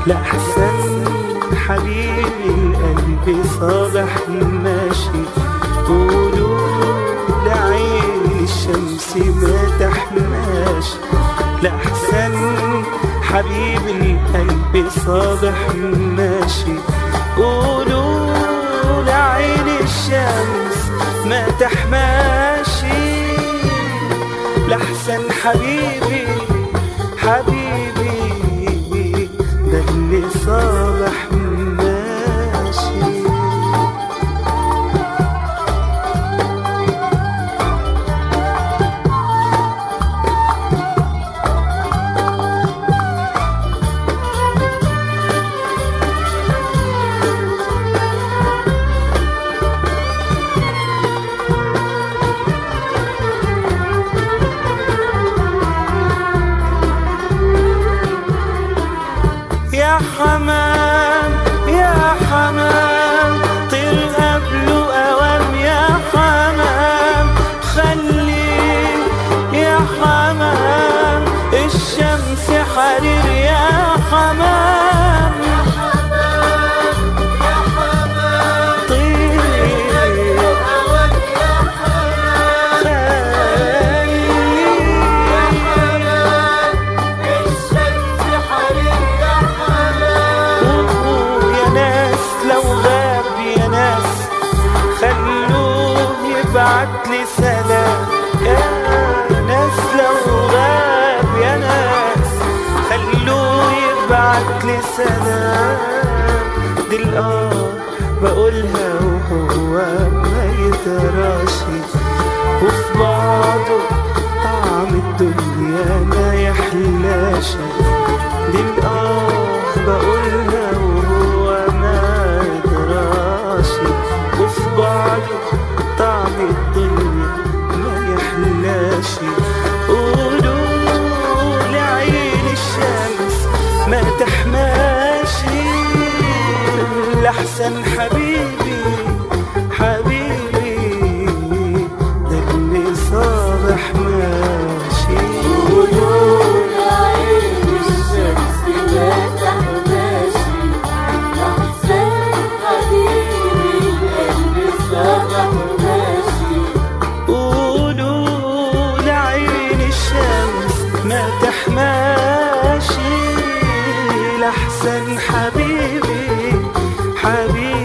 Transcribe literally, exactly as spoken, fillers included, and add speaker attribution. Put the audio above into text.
Speaker 1: لأحسن حبيبي القلب صابح ماشي، قولوا لعين الشمس ما تحماش. لأحسن حبيبي القلب صابح ماشي، قولوا لعين الشمس ما تحماشي. لأحسن حبيبي حبيبي ده اللي صابح ماشي. يا حمام يا حمام طير قبله أوام، يا حمام خلي يا حمام الشمس حرير، يا حمام يا حمام يا حمام طير أوام، يا حمام خلي يا حمام الشمس حرير. لو غاب يا ناس خلوه يبعتلي سلام، يا ناس لو غاب يا ناس خلوه يبعتلي سلام. دي الآه بقولها وهو ما يتراشي، وفي بعضه طعم الدنيا ما يحلاشي. دي الآه بقولها وهو وفي بعضه طعم الدنيا ما يحلاشي. قولوا لعين الشمس ما تحماشي. لأحسن حبيبي حبيبي ده اللي صابح ماشي. قولوا لعين الشمس ما تحماشي. لأحسن حبيبي قولوا لعين الشمس ما تحماشي. لأحسن حبيبي حبيبي